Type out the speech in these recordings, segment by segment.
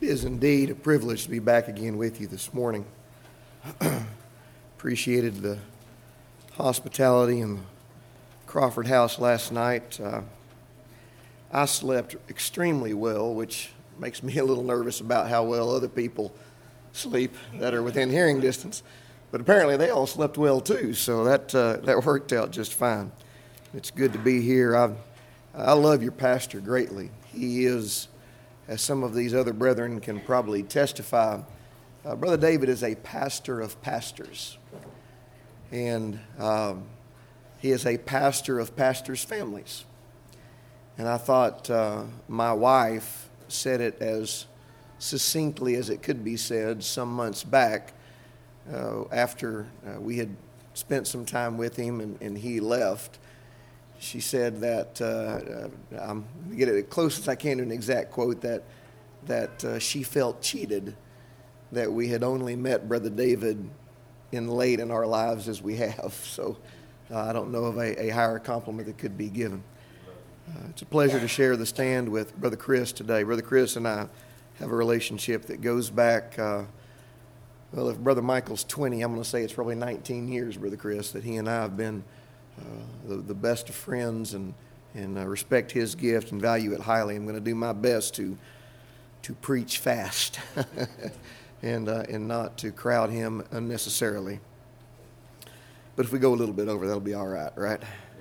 It is indeed a privilege to be back again with you this morning. Appreciated the hospitality in the Crawford House last night. I slept extremely well, which makes me a little nervous about how well other people sleep that are within hearing distance. But apparently they all slept well too, so that worked out just fine. It's good to be here. I love your pastor greatly. He is, as some of these other brethren can probably testify, Brother David is a pastor of pastors. And he is a pastor of pastors' families. And I thought my wife said it as succinctly as it could be said some months back after we had spent some time with him and he left. She said that, I'm going to get it as close as I can to an exact quote, that she felt cheated that we had only met Brother David late in our lives as we have. So I don't know of a higher compliment that could be given. It's a pleasure to share the stand with Brother Chris today. Brother Chris and I have a relationship that goes back, well, if Brother Michael's 20, I'm going to say it's probably 19 years, Brother Chris, that he and I have been the best of friends and respect his gift and value it highly. I'm going to do my best to preach fast and not to crowd him unnecessarily. But if we go a little bit over, that'll be all right?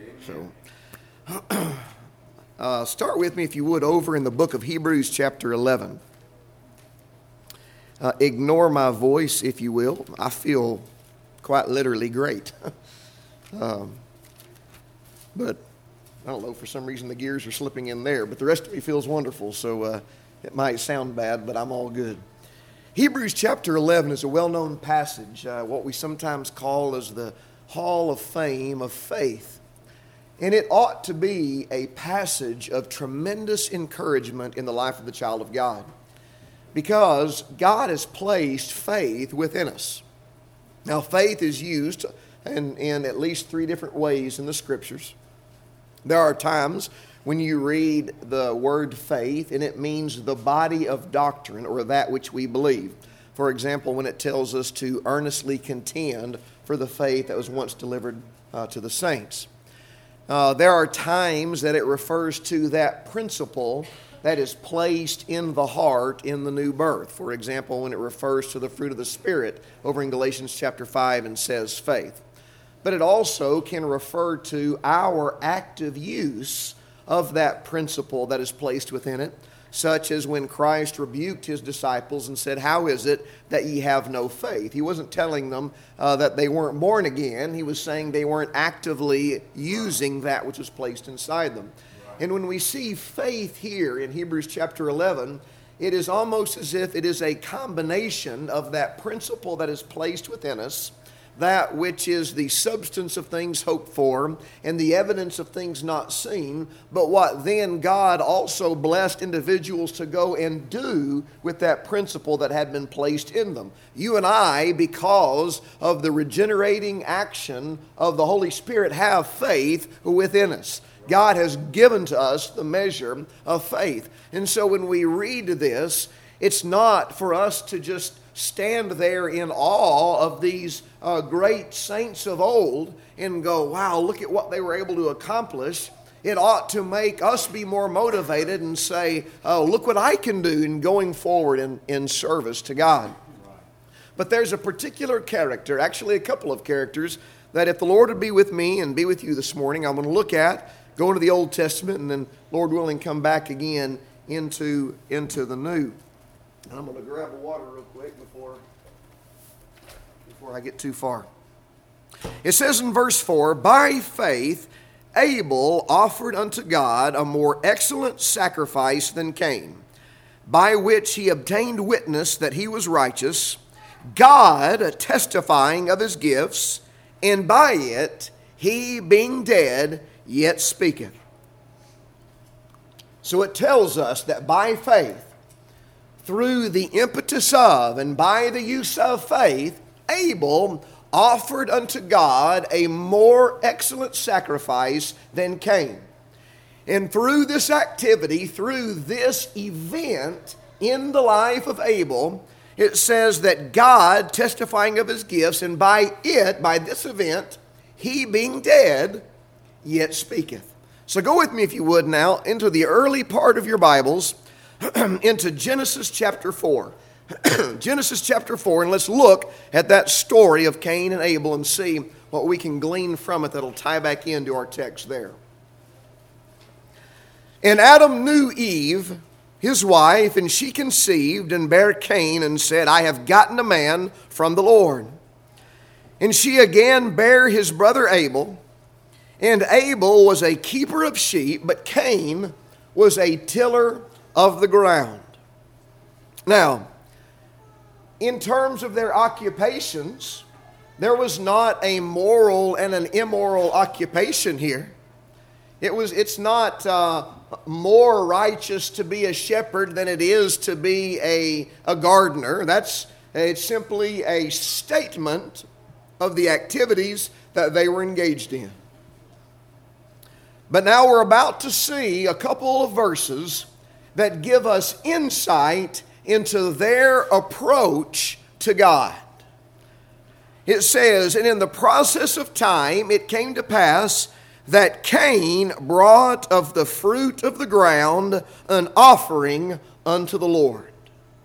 So, start with me, if you would, over in the book of Hebrews chapter 11. Ignore my voice, if you will. I feel quite literally great. But I don't know, for some reason the gears are slipping in there. But the rest of me feels wonderful, so it might sound bad, but I'm all good. Hebrews chapter 11 is a well-known passage, what we sometimes call as the Hall of Fame of faith. And it ought to be a passage of tremendous encouragement in the life of the child of God, because God has placed faith within us. Now, faith is used in at least three different ways in the Scriptures. There are times when you read the word faith and it means the body of doctrine or that which we believe. For example, when it tells us to earnestly contend for the faith that was once delivered to the saints. There are times that it refers to that principle that is placed in the heart in the new birth. For example, when it refers to the fruit of the Spirit over in Galatians chapter 5 and says faith. But it also can refer to our active use of that principle that is placed within it, such as when Christ rebuked his disciples and said, "How is it that ye have no faith?" He wasn't telling them that they weren't born again. He was saying they weren't actively using that which was placed inside them. And when we see faith here in Hebrews chapter 11, it is almost as if it is a combination of that principle that is placed within us, that which is the substance of things hoped for and the evidence of things not seen, but what then God also blessed individuals to go and do with that principle that had been placed in them. You and I, because of the regenerating action of the Holy Spirit, have faith within us. God has given to us the measure of faith. And so when we read this, it's not for us to just stand there in awe of these great saints of old and go, wow, look at what they were able to accomplish. It ought to make us be more motivated and say, oh, look what I can do in going forward in service to God. But there's a particular character, actually a couple of characters, that if the Lord would be with me and be with you this morning, I'm going to look at, go into the Old Testament, and then, Lord willing, come back again into the New. And I'm going to grab a water real quick before I get too far. It says in verse 4, "By faith Abel offered unto God a more excellent sacrifice than Cain, by which he obtained witness that he was righteous, God testifying of his gifts, and by it he being dead yet speaketh." So it tells us that by faith, through the impetus of and by the use of faith, Abel offered unto God a more excellent sacrifice than Cain. And through this activity, through this event, in the life of Abel, it says that God, testifying of his gifts, and by this event, he being dead, yet speaketh. So go with me, if you would, now into the early part of your Bibles, into Genesis chapter 4. Genesis chapter 4, and let's look at that story of Cain and Abel and see what we can glean from it that'll tie back into our text there. And Adam knew Eve, his wife, and she conceived and bare Cain and said, I have gotten a man from the Lord. And she again bare his brother Abel, and Abel was a keeper of sheep, but Cain was a tiller of the ground. Now, in terms of their occupations, there was not a moral and an immoral occupation here. It's not more righteous to be a shepherd than it is to be a gardener. It's simply a statement of the activities that they were engaged in. But now we're about to see a couple of verses that give us insight into their approach to God. It says, and in the process of time it came to pass that Cain brought of the fruit of the ground an offering unto the Lord.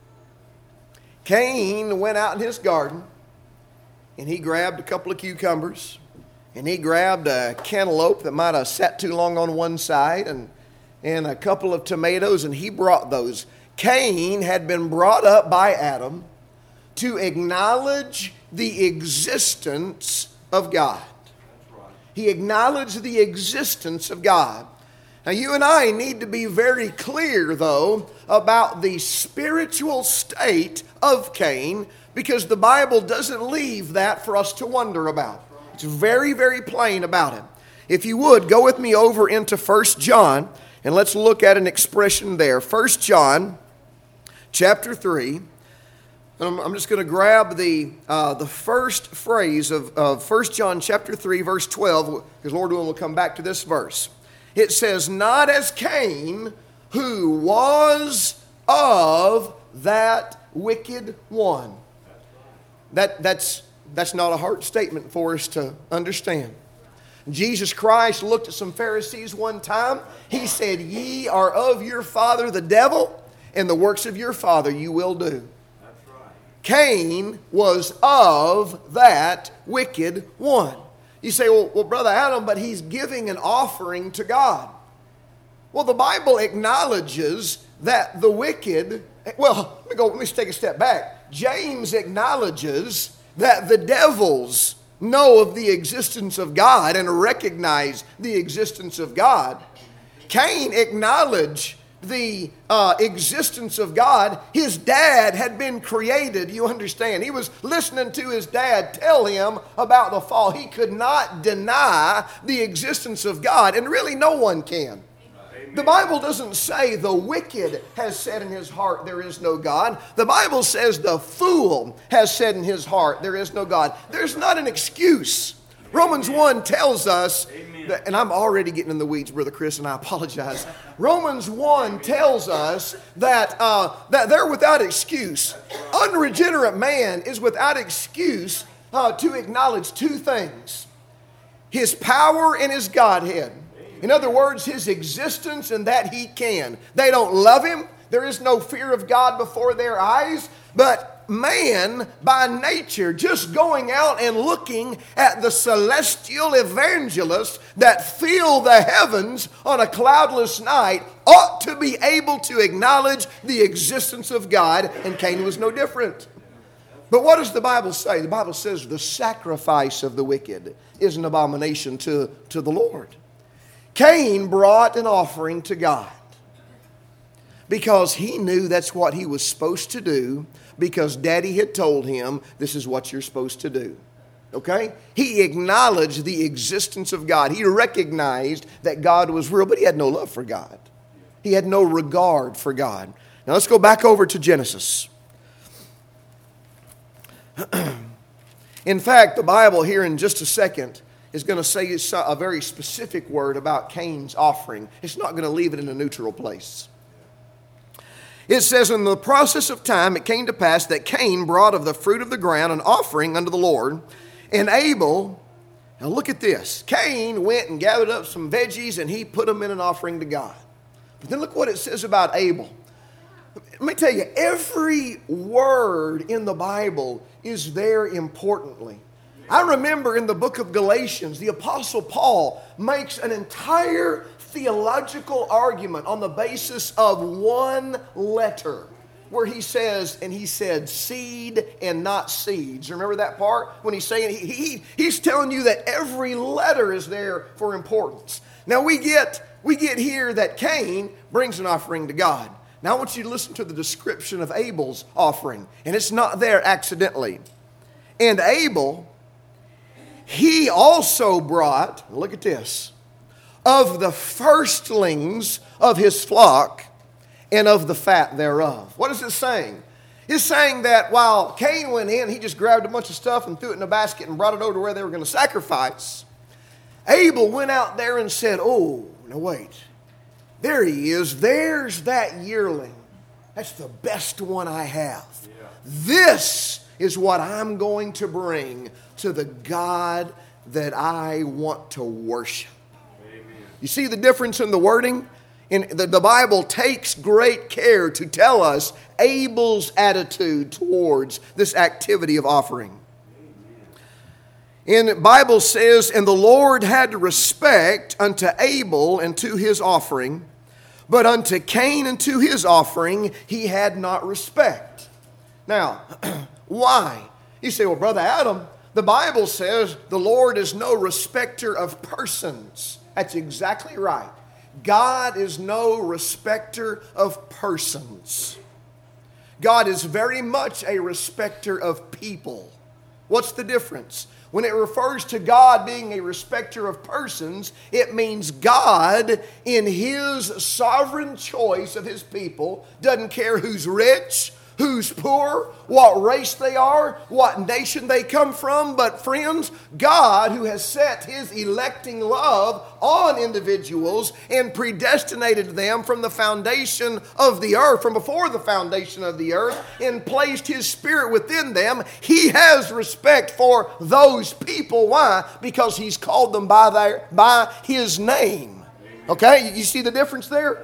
Cain went out in his garden and he grabbed a couple of cucumbers and he grabbed a cantaloupe that might have sat too long on one side and a couple of tomatoes, and he brought those. Cain had been brought up by Adam to acknowledge the existence of God. He acknowledged the existence of God. Now, you and I need to be very clear, though, about the spiritual state of Cain, because the Bible doesn't leave that for us to wonder about. It's very, very plain about him. If you would, go with me over into 1 John, and let's look at an expression there. 1 John chapter 3. I'm just going to grab the first phrase of 1 John chapter 3, verse 12, because Lord willing, we'll come back to this verse. It says, not as Cain, who was of that wicked one. That's not a hard statement for us to understand. Jesus Christ looked at some Pharisees one time. He said, ye are of your father the devil, and the works of your father you will do. Cain was of that wicked one. You say, well, Brother Adam, but he's giving an offering to God. Well, the Bible acknowledges that the wicked, let me take a step back. James acknowledges that the devils know of the existence of God and recognize the existence of God. Cain acknowledged the existence of God. His dad had been created, you understand. He was listening to his dad tell him about the fall. He could not deny the existence of God, and really no one can. The Bible doesn't say the wicked has said in his heart there is no God. The Bible says the fool has said in his heart there is no God. There's not an excuse. Romans 1 tells us, and I'm already getting in the weeds, Brother Chris, and I apologize. Romans 1 tells us that they're without excuse. Unregenerate man is without excuse to acknowledge two things: his power and his Godhead. In other words, his existence and that he can. They don't love him. There is no fear of God before their eyes. But man, by nature, just going out and looking at the celestial evangelists that fill the heavens on a cloudless night, ought to be able to acknowledge the existence of God, and Cain was no different. But what does the Bible say? The Bible says the sacrifice of the wicked is an abomination to the Lord. Cain brought an offering to God because he knew that's what he was supposed to do, because Daddy had told him this is what you're supposed to do. Okay? He acknowledged the existence of God. He recognized that God was real, but he had no love for God. He had no regard for God. Now let's go back over to Genesis. In fact, the Bible here in just a second is going to say a very specific word about Cain's offering. It's not going to leave it in a neutral place. It says, in the process of time, it came to pass that Cain brought of the fruit of the ground an offering unto the Lord, and Abel, now look at this. Cain went and gathered up some veggies and he put them in an offering to God. But then look what it says about Abel. Let me tell you, every word in the Bible is there importantly. I remember in the book of Galatians, the Apostle Paul makes an entire theological argument on the basis of one letter, where he says, and he said seed and not seeds. Remember that part? When he's saying, he's telling you that every letter is there for importance. Now we get here that Cain brings an offering to God. Now I want you to listen to the description of Abel's offering. And it's not there accidentally. And Abel, he also brought, look at this, of the firstlings of his flock and of the fat thereof. What is it saying? It's saying that while Cain went in, he just grabbed a bunch of stuff and threw it in a basket and brought it over to where they were going to sacrifice. Abel went out there and said, oh, no wait. There he is. There's that yearling. That's the best one I have. Yeah. This is what I'm going to bring to the God that I want to worship. Amen. You see the difference in the wording? The Bible takes great care to tell us Abel's attitude towards this activity of offering. And the Bible says, and the Lord had respect unto Abel and to his offering, but unto Cain and to his offering he had not respect. Now, why? You say, well, Brother Adam, the Bible says the Lord is no respecter of persons. That's exactly right. God is no respecter of persons. God is very much a respecter of people. What's the difference? When it refers to God being a respecter of persons, it means God, in His sovereign choice of His people, doesn't care who's rich, who's poor, what race they are, what nation they come from. But friends, God, who has set His electing love on individuals and predestinated them from the foundation of the earth, from before the foundation of the earth, and placed His Spirit within them, He has respect for those people. Why? Because He's called them by His name. Okay? You see the difference there?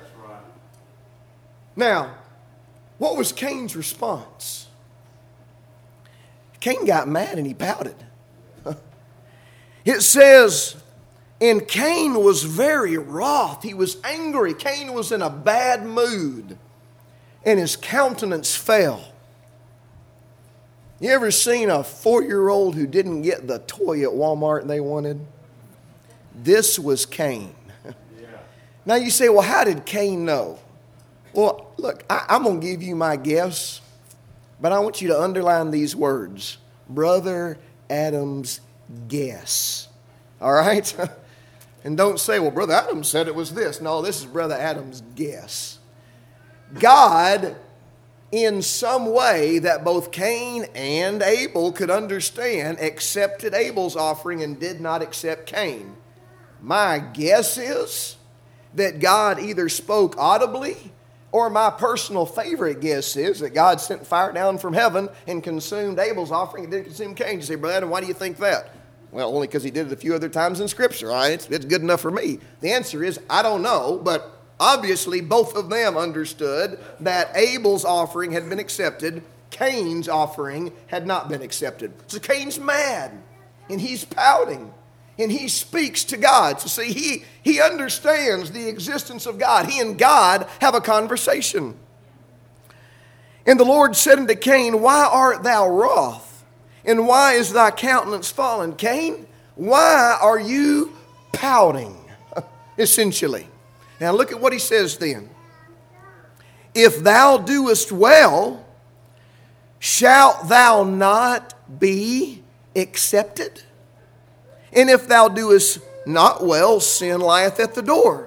Now, what was Cain's response? Cain got mad and he pouted. It says, and Cain was very wroth. He was angry. Cain was in a bad mood. And his countenance fell. You ever seen a 4-year-old who didn't get the toy at Walmart they wanted? This was Cain. Now you say, well, how did Cain know? Well, look, I'm going to give you my guess, but I want you to underline these words. Brother Adam's guess. All right? And don't say, well, Brother Adam said it was this. No, this is Brother Adam's guess. God, in some way that both Cain and Abel could understand, accepted Abel's offering and did not accept Cain. My guess is that God either spoke audibly, or my personal favorite guess is that God sent fire down from heaven and consumed Abel's offering and didn't consume Cain. You say, Brother Adam, why do you think that? Well, only because he did it a few other times in Scripture. All right? It's good enough for me. The answer is, I don't know, but obviously both of them understood that Abel's offering had been accepted, Cain's offering had not been accepted. So Cain's mad, and he's pouting. And he speaks to God. So see, he understands the existence of God. He and God have a conversation. And the Lord said unto Cain, why art thou wroth? And why is thy countenance fallen? Cain, why are you pouting? Essentially. Now look at what he says then. If thou doest well, shalt thou not be accepted? And if thou doest not well, sin lieth at the door.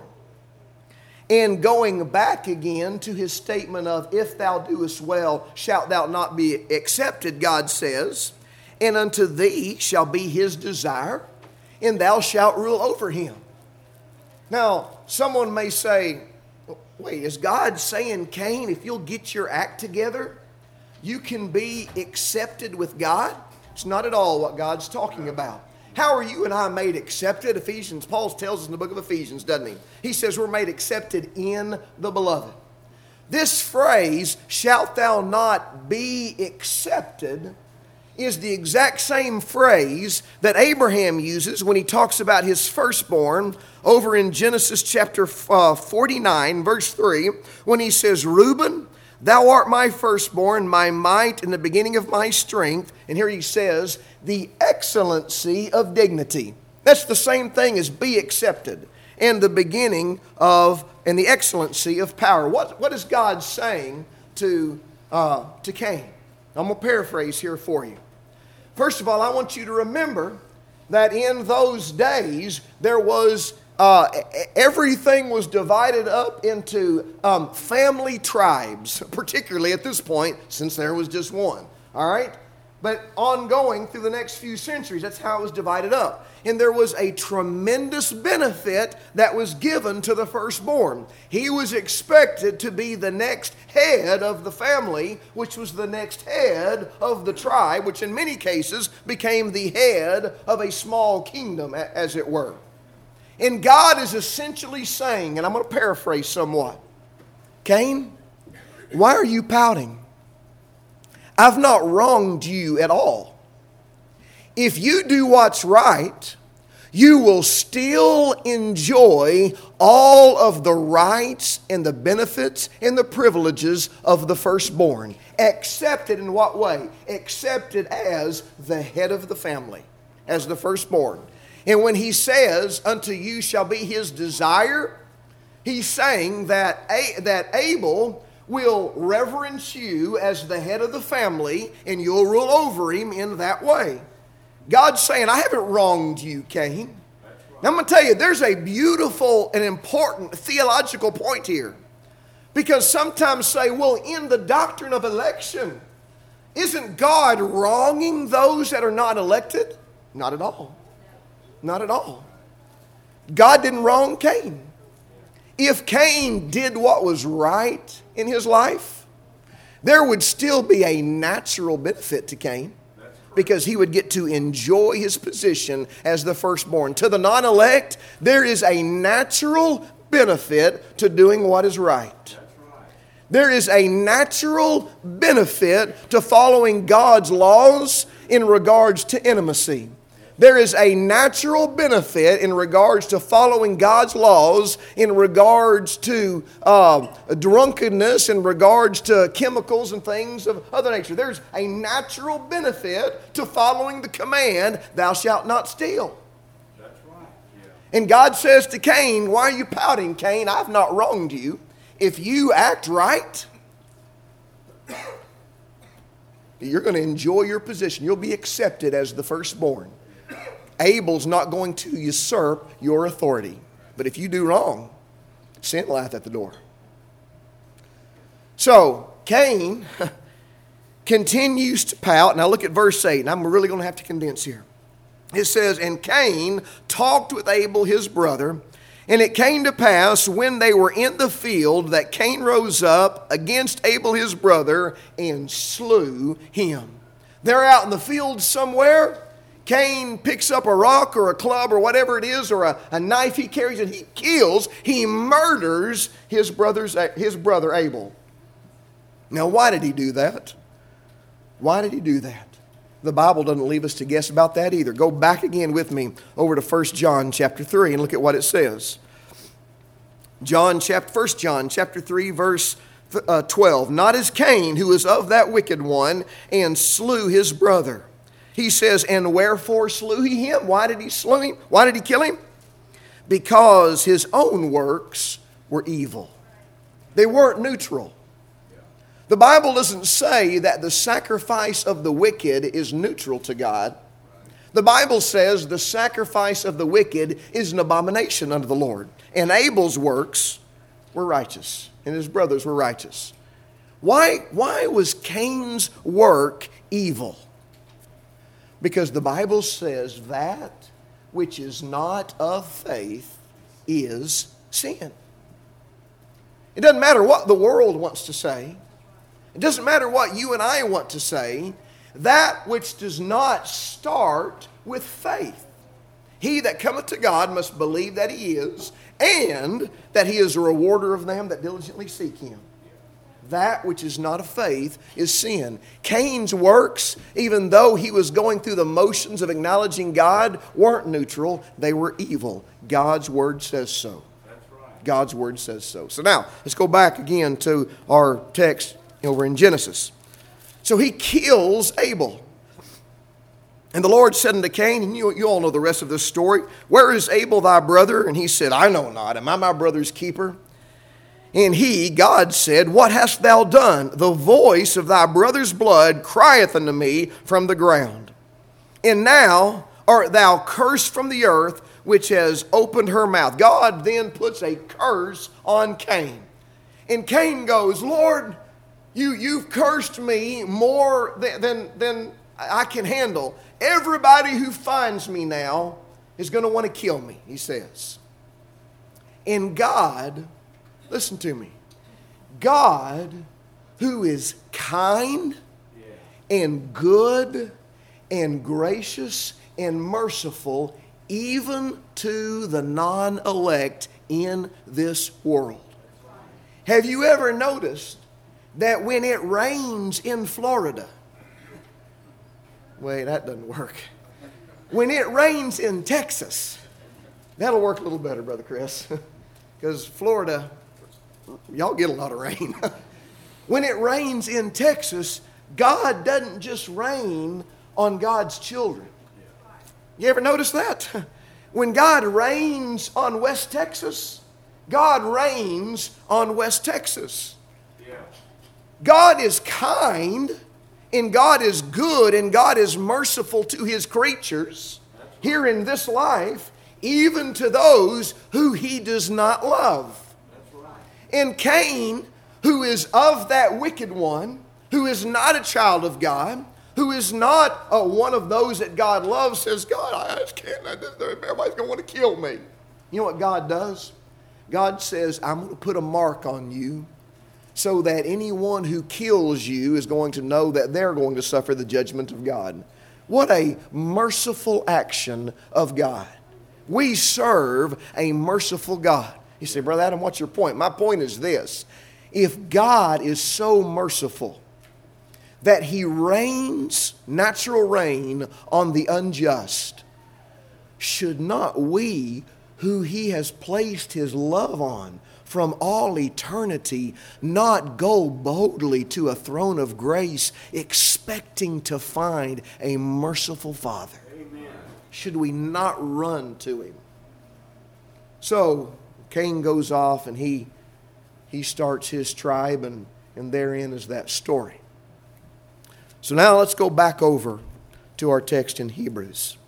And going back again to his statement of, if thou doest well, shalt thou not be accepted, God says, and unto thee shall be his desire, and thou shalt rule over him. Now, someone may say, Wait, is God saying, Cain, if you'll get your act together, you can be accepted with God? It's not at all what God's talking about. How are you and I made accepted? Paul tells us in the book of Ephesians, doesn't he? He says we're made accepted in the beloved. This phrase, shalt thou not be accepted, is the exact same phrase that Abraham uses when he talks about his firstborn over in Genesis chapter 49, verse 3, when he says, Reuben, thou art my firstborn, my might, and the beginning of my strength. And here he says, the excellency of dignity. That's the same thing as be accepted. And the beginning of, and the excellency of power. What is God saying to Cain? I'm going to paraphrase here for you. First of all, I want you to remember that in those days, there was everything was divided up into family tribes, particularly at this point, since there was just one. All right? But ongoing through the next few centuries, that's how it was divided up. And there was a tremendous benefit that was given to the firstborn. He was expected to be the next head of the family, which was the next head of the tribe, which in many cases became the head of a small kingdom, as it were. And God is essentially saying, and I'm going to paraphrase somewhat, Cain, why are you pouting? I've not wronged you at all. If you do what's right, you will still enjoy all of the rights and the benefits and the privileges of the firstborn. Accepted in what way? Accepted as the head of the family, as the firstborn. And when he says, unto you shall be his desire, he's saying that Abel will reverence you as the head of the family, and you'll rule over him in that way. God's saying, I haven't wronged you, Cain. Now, I'm going to tell you, there's a beautiful and important theological point here. Because sometimes say, well, in the doctrine of election, isn't God wronging those that are not elected? Not at all. Not at all. God didn't wrong Cain. If Cain did what was right in his life, there would still be a natural benefit to Cain because he would get to enjoy his position as the firstborn. To the non-elect, there is a natural benefit to doing what is right. There is a natural benefit to following God's laws in regards to intimacy. There is a natural benefit in regards to following God's laws, in regards to drunkenness, in regards to chemicals and things of other nature. There's a natural benefit to following the command, thou shalt not steal. That's right. Yeah. And God says to Cain, why are you pouting, Cain? I've not wronged you. If you act right, you're going to enjoy your position. You'll be accepted as the firstborn. Abel's not going to usurp your authority. But if you do wrong, sin lieth at the door. So, Cain continues to pout. Now look at verse 8, and I'm really going to have to condense here. It says, and Cain talked with Abel his brother, and it came to pass when they were in the field that Cain rose up against Abel his brother and slew him. They're out in the field somewhere. Cain picks up a rock or a club or whatever it is, or a knife he carries, and he murders his brother Abel. Now, why did he do that? Why did he do that? The Bible doesn't leave us to guess about that either. Go back again with me over to 1 John chapter 3 and look at what it says. 1 John chapter 3 verse 12. Not as Cain, who was of that wicked one, and slew his brother. He says, and wherefore slew he him? Why did he slew him? Why did he kill him? Because his own works were evil. They weren't neutral. The Bible doesn't say that the sacrifice of the wicked is neutral to God. The Bible says the sacrifice of the wicked is an abomination unto the Lord. And Abel's works were righteous, and his brothers were righteous. Why was Cain's work evil? Because the Bible says that which is not of faith is sin. It doesn't matter what the world wants to say. It doesn't matter what you and I want to say. That which does not start with faith. He that cometh to God must believe that He is, and that He is a rewarder of them that diligently seek Him. That which is not of faith is sin. Cain's works, even though he was going through the motions of acknowledging God, weren't neutral. They were evil. God's Word says so. God's Word says so. So now, let's go back again to our text over in Genesis. So he kills Abel. And the Lord said unto Cain, and you all know the rest of this story, Where is Abel thy brother? And he said, I know not. Am I my brother's keeper? And he, God, said, What hast thou done? The voice of thy brother's blood crieth unto me from the ground. And now art thou cursed from the earth, which has opened her mouth. God then puts a curse on Cain. And Cain goes, Lord, you've cursed me more than I can handle. Everybody who finds me now is going to want to kill me, he says. And God, listen to me, God, who is kind and good and gracious and merciful, even to the non-elect in this world. Have you ever noticed that when it rains in Florida, wait, that doesn't work. When it rains in Texas, that'll work a little better, Brother Chris, because Florida, y'all get a lot of rain. When it rains in Texas, God doesn't just rain on God's children. You ever notice that? When God rains on West Texas, God reigns on West Texas. God is kind, and God is good, and God is merciful to His creatures here in this life, even to those who He does not love. And Cain, who is of that wicked one, who is not a child of God, who is not one of those that God loves, says, God, I just can't, everybody's going to want to kill me. You know what God does? God says, I'm going to put a mark on you so that anyone who kills you is going to know that they're going to suffer the judgment of God. What a merciful action of God. We serve a merciful God. You say, Brother Adam, what's your point? My point is this. If God is so merciful that He rains natural rain on the unjust, should not we, who He has placed His love on from all eternity, not go boldly to a throne of grace, expecting to find a merciful Father? Amen. Should we not run to Him? So Cain goes off and he starts his tribe, and therein is that story. So now let's go back over to our text in Hebrews.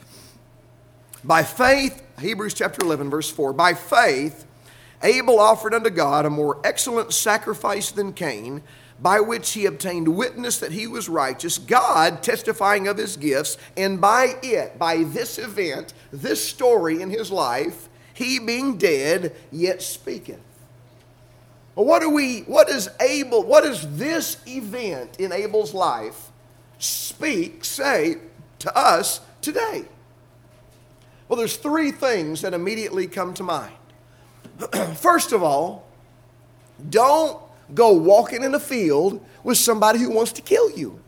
By faith, Hebrews chapter 11, verse 4, by faith Abel offered unto God a more excellent sacrifice than Cain, by which he obtained witness that he was righteous, God testifying of his gifts, and by this event, this story in his life, he being dead, yet speaketh. Well, what does this event in Abel's life say to us today? Well, there's three things that immediately come to mind. First of all, don't go walking in a field with somebody who wants to kill you.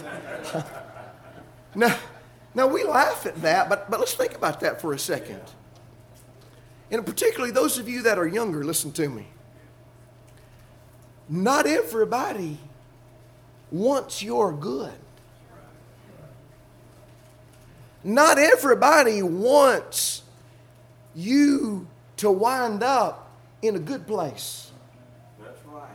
Now we laugh at that, but let's think about that for a second. And particularly those of you that are younger, listen to me. Not everybody wants your good. Not everybody wants you to wind up in a good place. That's right.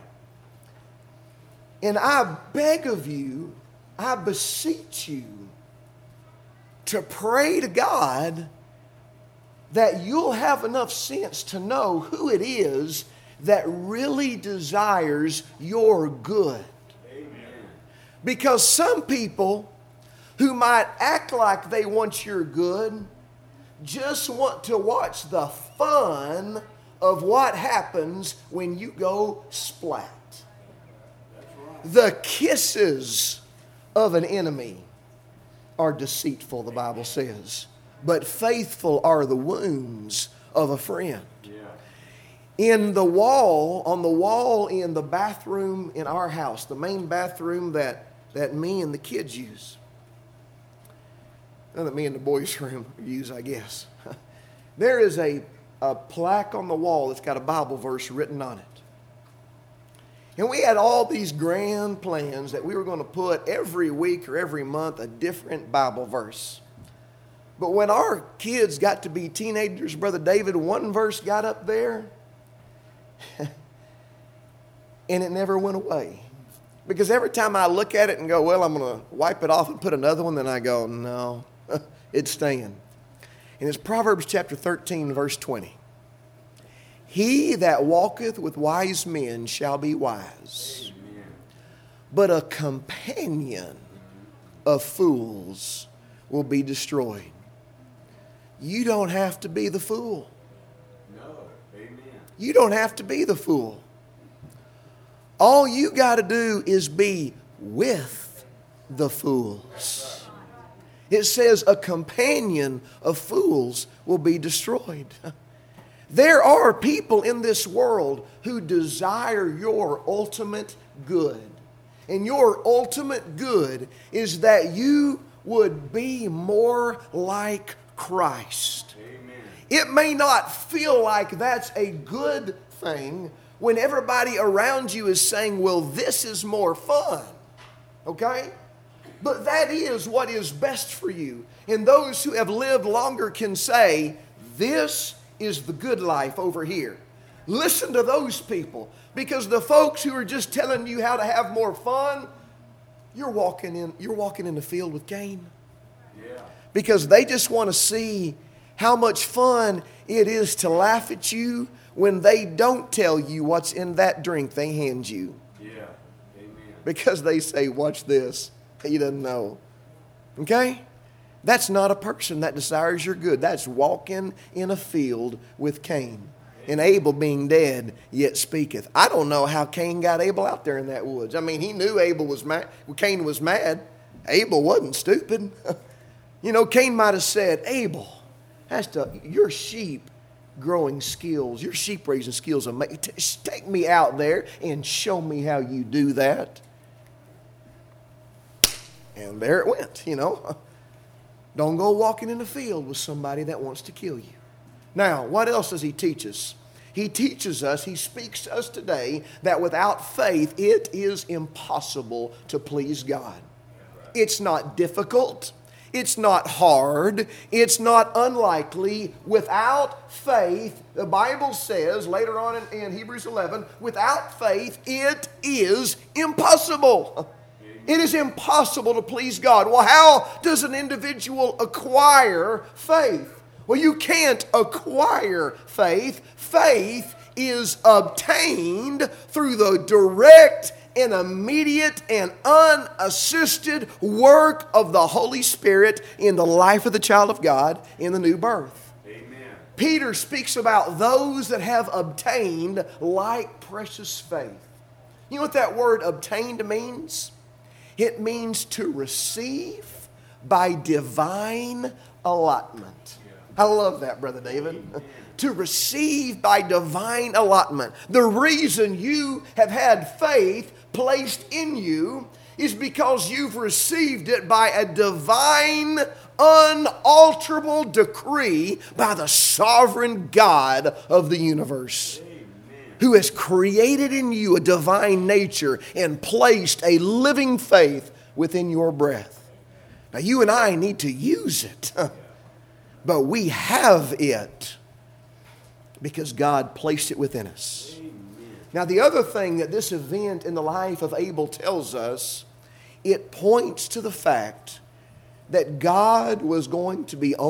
And I beg of you, I beseech you to pray to God that you'll have enough sense to know who it is that really desires your good. Amen. Because some people who might act like they want your good just want to watch the fun of what happens when you go splat. The kisses of an enemy are deceitful, the Bible says, but faithful are the wounds of a friend. On the wall in the bathroom in our house, the main bathroom that me and the kids use, and that me and the boys' room use, I guess, there is a plaque on the wall that's got a Bible verse written on it. And we had all these grand plans that we were going to put every week or every month a different Bible verse. But when our kids got to be teenagers, Brother David, one verse got up there, and it never went away. Because every time I look at it and go, well, I'm going to wipe it off and put another one, then I go, no, it's staying. And it's Proverbs chapter 13, verse 20. He that walketh with wise men shall be wise, but a companion of fools will be destroyed. You don't have to be the fool. You don't have to be the fool. All you got to do is be with the fools. It says a companion of fools will be destroyed. There are people in this world who desire your ultimate good. And your ultimate good is that you would be more like Christ. Amen. It may not feel like that's a good thing when everybody around you is saying, well, this is more fun. Okay? But that is what is best for you. And those who have lived longer can say, this is the good life over here. Listen to those people, because the folks who are just telling you how to have more fun, you're walking in the field with Cain. Yeah. Because they just want to see how much fun it is to laugh at you when they don't tell you what's in that drink they hand you. Yeah. Amen. Because they say, watch this. He doesn't know. Okay? That's not a person that desires your good. That's walking in a field with Cain. And Abel being dead, yet speaketh. I don't know how Cain got Abel out there in that woods. I mean, he knew Abel was mad. Cain was mad. Abel wasn't stupid. You know, Cain might have said, Abel, your sheep growing skills, your sheep raising skills, take me out there and show me how you do that. And there it went, you know. Don't go walking in the field with somebody that wants to kill you. Now, what else does he teach us? He teaches us, he speaks to us today that without faith, it is impossible to please God. It's not difficult. It's not hard. It's not unlikely. Without faith, the Bible says later on in Hebrews 11, without faith, it is impossible. It is impossible to please God. Well, how does an individual acquire faith? Well, you can't acquire faith. Faith is obtained through the direct and immediate and unassisted work of the Holy Spirit in the life of the child of God in the new birth. Amen. Peter speaks about those that have obtained like precious faith. You know what that word obtained means? It means to receive by divine allotment. I love that, Brother David. To receive by divine allotment. The reason you have had faith placed in you is because you've received it by a divine, unalterable decree by the sovereign God of the universe, who has created in you a divine nature and placed a living faith within your breath. Now, you and I need to use it, but we have it because God placed it within us. Now, the other thing that this event in the life of Abel tells us, it points to the fact that God was going to be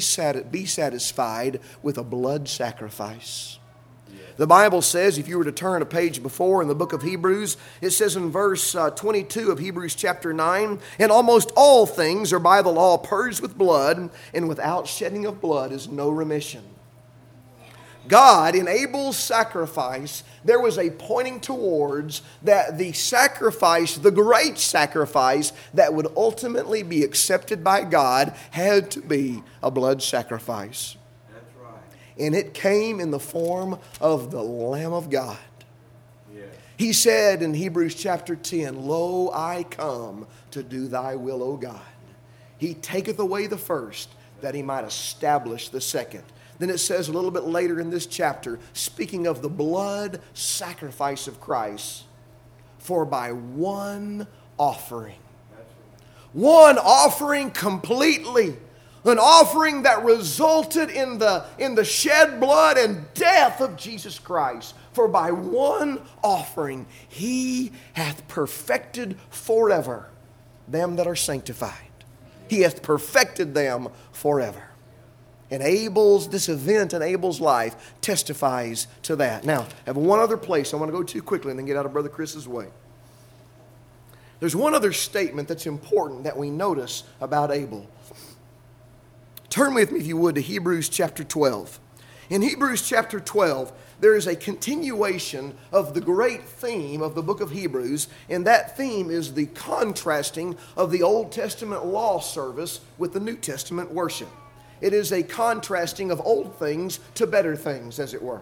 satisfied with a blood sacrifice. The Bible says, if you were to turn a page before in the book of Hebrews, it says in verse 22 of Hebrews chapter 9, and almost all things are by the law purged with blood, and without shedding of blood is no remission. God, in Abel's sacrifice, there was a pointing towards that the sacrifice, the great sacrifice that would ultimately be accepted by God, had to be a blood sacrifice. That's right. And it came in the form of the Lamb of God. Yes. He said in Hebrews chapter 10, Lo, I come to do thy will, O God. He taketh away the first, that he might establish the second. Then it says a little bit later in this chapter, speaking of the blood sacrifice of Christ, for by one offering, one offering completely, an offering that resulted in the shed blood and death of Jesus Christ, for by one offering he hath perfected forever them that are sanctified. He hath perfected them forever. And this event in Abel's life testifies to that. Now, I have one other place I want to go to quickly and then get out of Brother Chris's way. There's one other statement that's important that we notice about Abel. Turn with me, if you would, to Hebrews chapter 12. In Hebrews chapter 12, there is a continuation of the great theme of the book of Hebrews, and that theme is the contrasting of the Old Testament law service with the New Testament worship. It is a contrasting of old things to better things, as it were.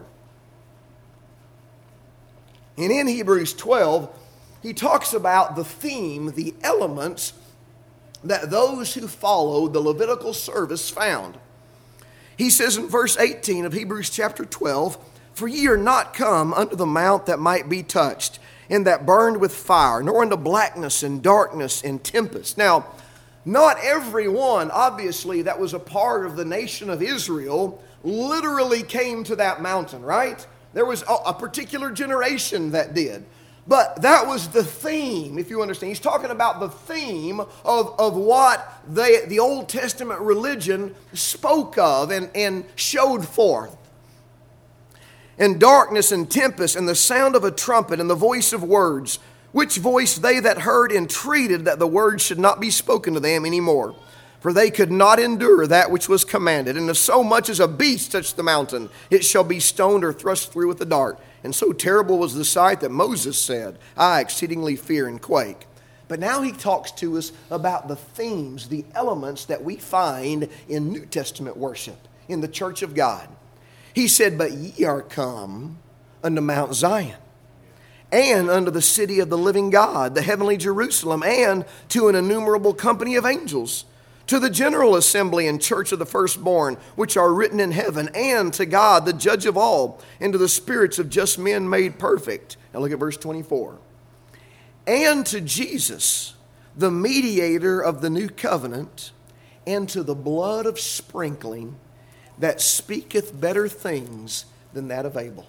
And in Hebrews 12, he talks about the theme, the elements that those who followed the Levitical service found. He says in verse 18 of Hebrews chapter 12, For ye are not come unto the mount that might be touched, and that burned with fire, nor unto blackness and darkness and tempest. Now, not everyone, obviously, that was a part of the nation of Israel literally came to that mountain, right? There was a particular generation that did. But that was the theme, if you understand. He's talking about the theme of what the Old Testament religion spoke of and showed forth. And darkness and tempest and the sound of a trumpet and the voice of words, which voice they that heard entreated that the words should not be spoken to them any more. For they could not endure that which was commanded. And if so much as a beast touch the mountain, it shall be stoned or thrust through with a dart. And so terrible was the sight that Moses said, I exceedingly fear and quake. But now he talks to us about the themes, the elements that we find in New Testament worship, in the church of God. He said, But ye are come unto Mount Zion, and unto the city of the living God, the heavenly Jerusalem, and to an innumerable company of angels, to the general assembly and church of the firstborn, which are written in heaven, and to God, the judge of all, and to the spirits of just men made perfect. Now look at verse 24. And to Jesus, the mediator of the new covenant, and to the blood of sprinkling that speaketh better things than that of Abel.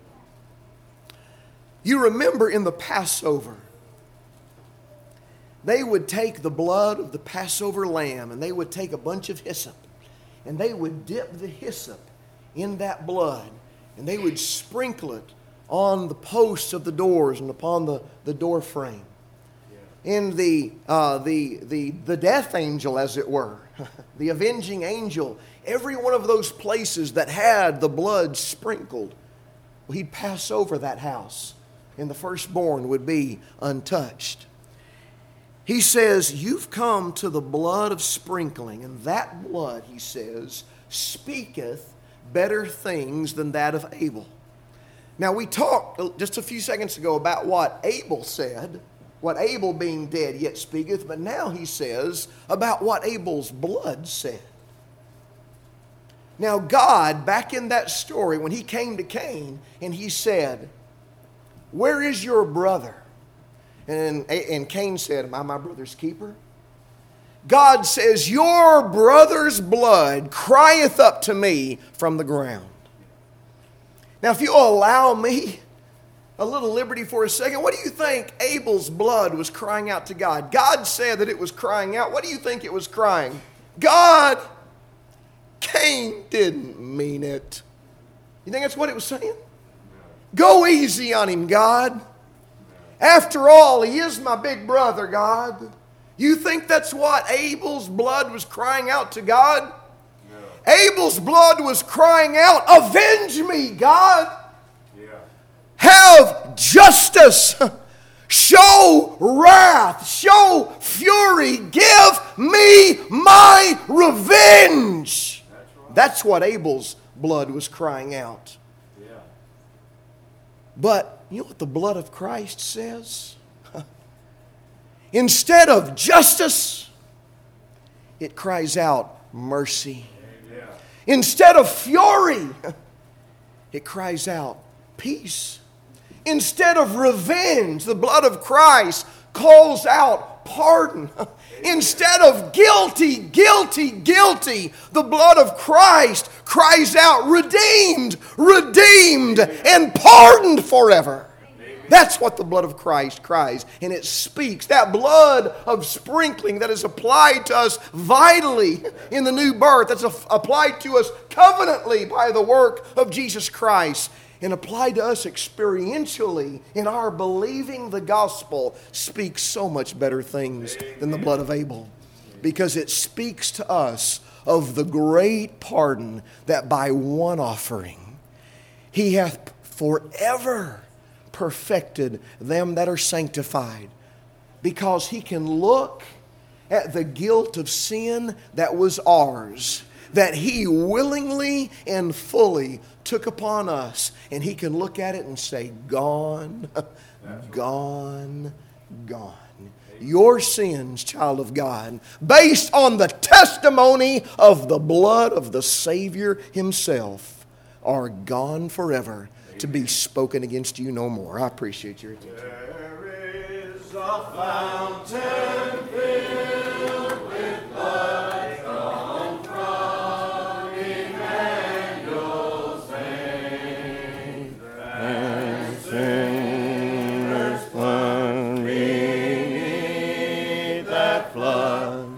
You remember in the Passover, they would take the blood of the Passover lamb and they would take a bunch of hyssop and they would dip the hyssop in that blood and they would sprinkle it on the posts of the doors and upon the door frame. And the death angel, as it were, the avenging angel, every one of those places that had the blood sprinkled, well, he'd pass over that house and the firstborn would be untouched. He says, you've come to the blood of sprinkling, and that blood, he says, speaketh better things than that of Abel. Now, we talked just a few seconds ago about what Abel said, what Abel being dead yet speaketh, but now he says about what Abel's blood said. Now, God, back in that story, when he came to Cain and he said, where is your brother? And Cain said, am I my brother's keeper? God says, your brother's blood crieth up to me from the ground. Now, if you'll allow me a little liberty for a second, what do you think Abel's blood was crying out to God? God said that it was crying out. What do you think it was crying? God, Cain didn't mean it. You think that's what it was saying? Go easy on him, God. After all, he is my big brother, God. You think that's what Abel's blood was crying out to God? No. Abel's blood was crying out, avenge me, God. Have justice. Show wrath. Show fury. Give me my revenge. That's what Abel's blood was crying out. But you know what the blood of Christ says? Instead of justice, it cries out mercy. Instead of fury, it cries out peace. Instead of revenge, the blood of Christ calls out pardon. Instead of guilty, guilty, guilty, the blood of Christ cries out redeemed, redeemed, and pardoned forever. That's what the blood of Christ cries, and it speaks. That blood of sprinkling that is applied to us vitally in the new birth, that's applied to us covenantally by the work of Jesus Christ, and applied to us experientially in our believing the gospel, speaks so much better things than the blood of Abel. Because it speaks to us of the great pardon that by one offering He hath forever perfected them that are sanctified. Because He can look at the guilt of sin that was ours, that He willingly and fully took upon us, and He can look at it and say, gone, gone, gone. Your sins, child of God, based on the testimony of the blood of the Savior Himself, are gone forever, to be spoken against you no more. I appreciate your attention. There is a fountain filled with blood drawn from Emmanuel's veins, and sinners plunged beneath that flood.